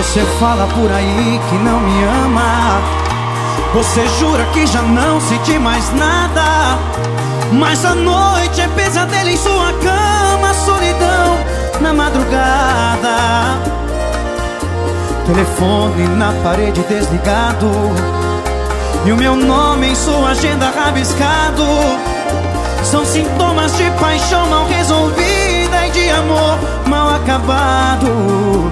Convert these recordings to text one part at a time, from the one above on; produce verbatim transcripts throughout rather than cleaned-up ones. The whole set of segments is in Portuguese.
Você fala por aí que não me ama. Você jura que já não sente mais nada. Mas a noite é pesadelo em sua cama, solidão na madrugada. Telefone na parede desligado e o meu nome em sua agenda rabiscado. São sintomas de paixão mal resolvida e de amor mal acabado.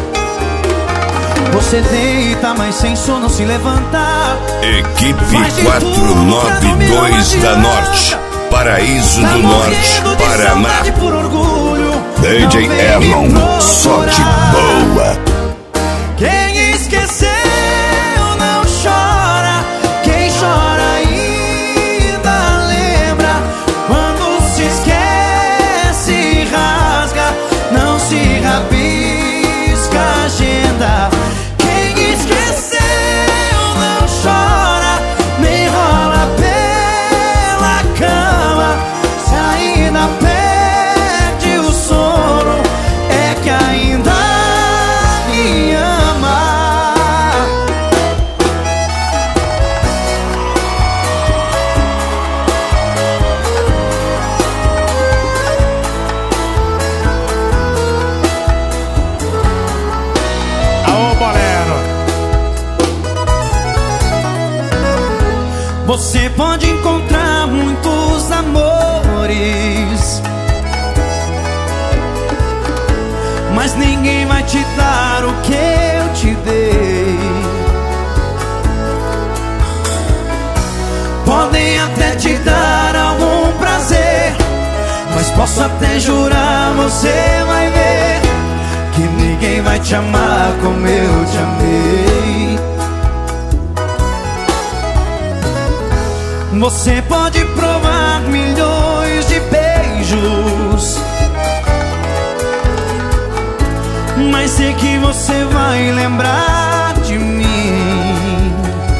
Você deita, mas sem sono se levantar. Equipe quatrocentos e noventa e dois da Norte, Paraíso do Norte, Paraná. D J Erlon, só de boa. Quem esqueceu não chora. Quem chora ainda lembra. Quando se esquece e rasga, não se rabisca a agenda. Você pode encontrar muitos amores, mas ninguém vai te dar o que eu te dei. Podem até te dar algum prazer, mas posso até jurar, você vai ver que ninguém vai te amar como eu te amei. Você pode provar milhões de beijos, mas sei que você vai lembrar de mim.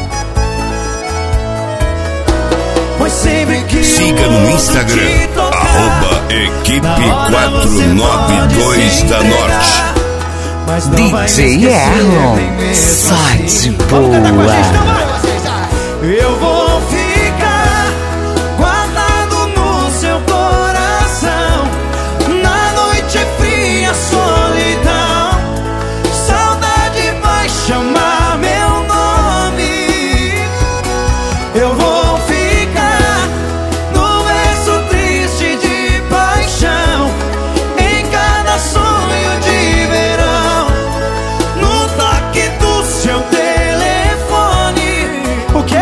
Pois sempre que siga no Instagram, tocar, arroba Equipe quatrocentos e noventa e dois da Norte. Mas não vai D J Erlon, sai de boa. Eu vou ficar guardado no seu coração. Na noite fria, solidão, saudade vai chamar meu nome. Eu vou ficar no verso triste de paixão, em cada sonho de verão, no toque do seu telefone. O quê?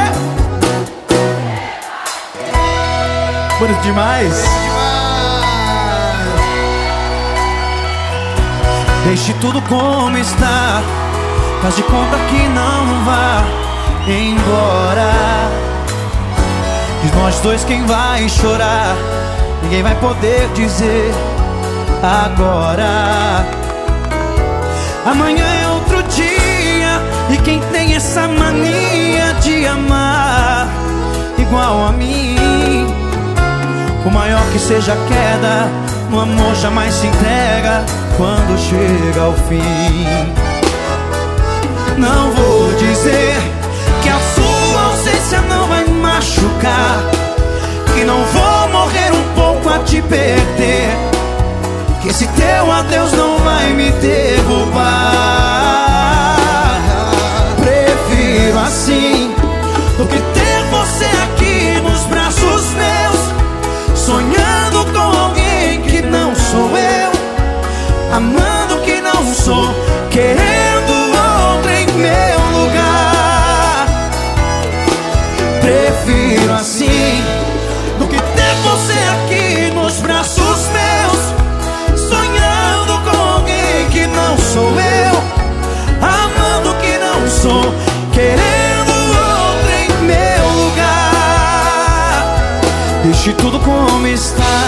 Bonito demais. Deixe tudo como está, faz de conta que não vá embora. De nós dois quem vai chorar, ninguém vai poder dizer agora. Amanhã é outro dia, e quem tem essa mania de amar igual a mim, por maior que seja a queda, no amor jamais se entrega quando chega ao fim. Não vou dizer que a sua ausência não vai machucar, que não vou morrer um pouco a te perder, que esse teu adeus não vai me derrubar. Prefiro assim do que ter você aqui nos braços meus, sonhando com alguém que não sou eu, amando que não sou, querendo outro em meu lugar. Prefiro assim do que ter você aqui nos braços meus, sonhando com alguém que não sou eu, amando que não sou, querendo outro em meu lugar. Deixe tudo como está.